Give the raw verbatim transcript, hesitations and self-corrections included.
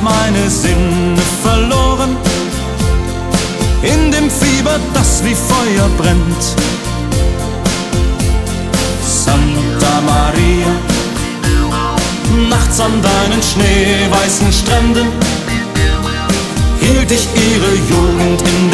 hab meine Sinne verloren, in dem Fieber, das wie Feuer brennt. Santa Maria, nachts an deinen schneeweißen Stränden hielt ich ihre Jugend in